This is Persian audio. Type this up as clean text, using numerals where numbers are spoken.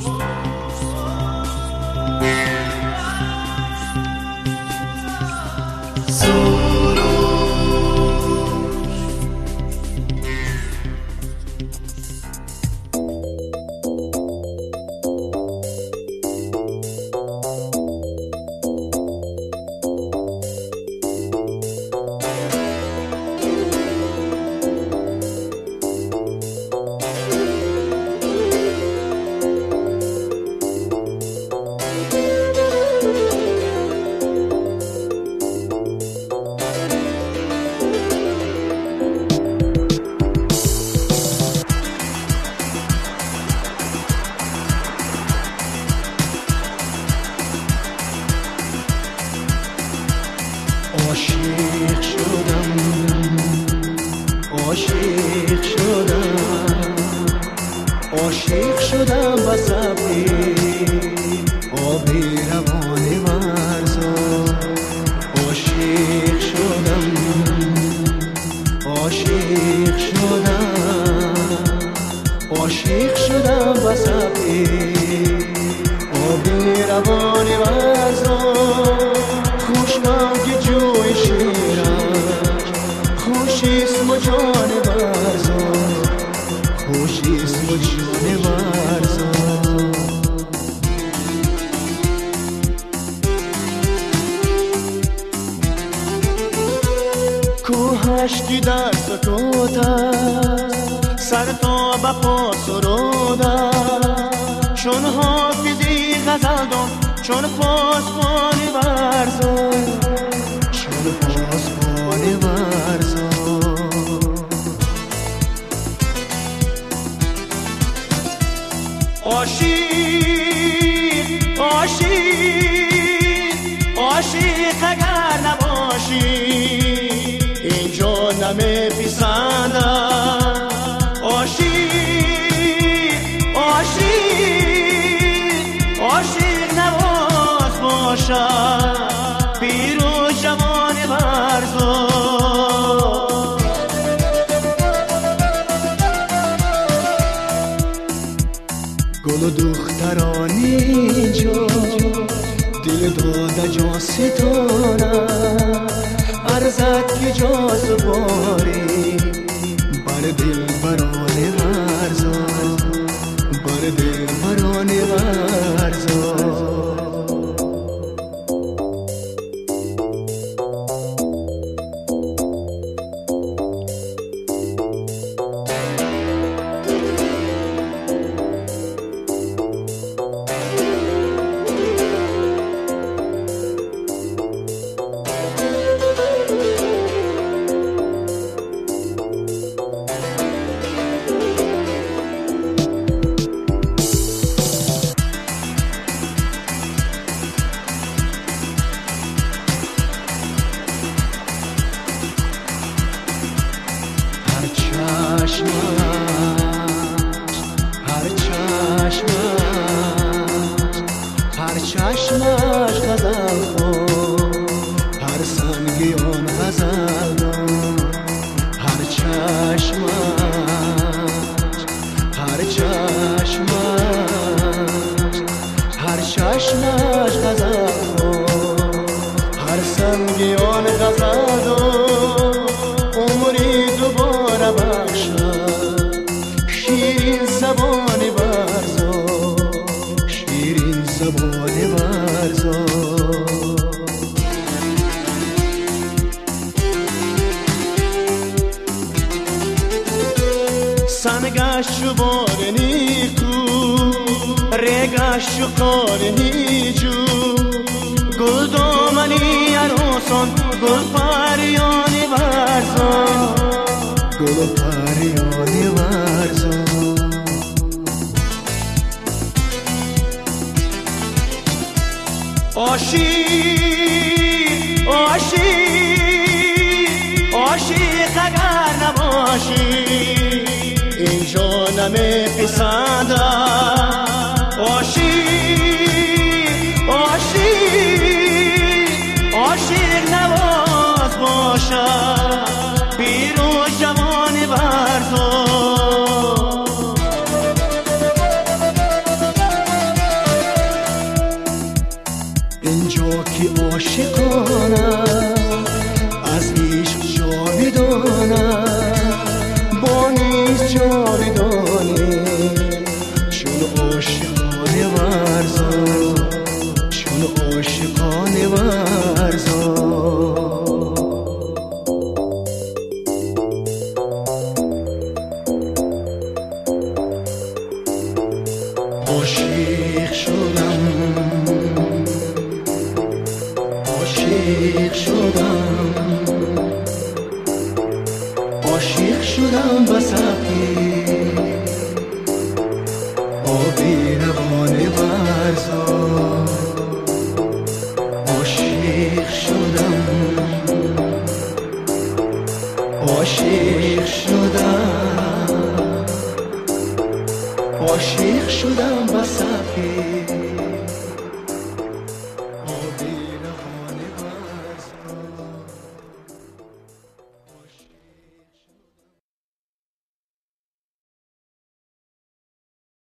عاشق شدم عاشق شدم عاشق شدم بس آبی روان ورزا عاشق شدم عاشق شدم عاشق شدم بس آبی روان ورزا خوشم که جوی شیرک خوش اسم و جان ورزا خوش اسم و جان ورزا کوهشتی در سکوت سر تا به پا سروده چون حافظی غزل دان چون پاسبانی ورزا چون پاسبانی ورزا عاشق عاشق عاشق اگر نباشی اینجا نمیپسندم عاشق عاشق عاشق نواز باشد پیر و جوان ورزا گل و دخترانی اینجا دل داده جا ستاره ارزد که جاز باری بر دل بران ورزا بر دل بران ورزا هر چشمش غزل خون هر سنگی آن غزل دان هر چشمش غزل خون هر سنگی آن غزل دان عمری دوباره بخشد شیرین زبان ورزا شیرین زبان ورزا سنگش و بارنی کو رگش و قارنی جو گل دامنی عروسان گل پریانی ورزا گل پریانی ورزا عاشق عاشق عاشق اگر نباشی اینجا نمیپسندم عاشق عاشق عاشق نواز باشد پیر و جوان ورزا عاشق شدم عاشق شدم عاشق شدم بس آبی روان برزا عاشق شدم عاشق شدم عاشق شدم بس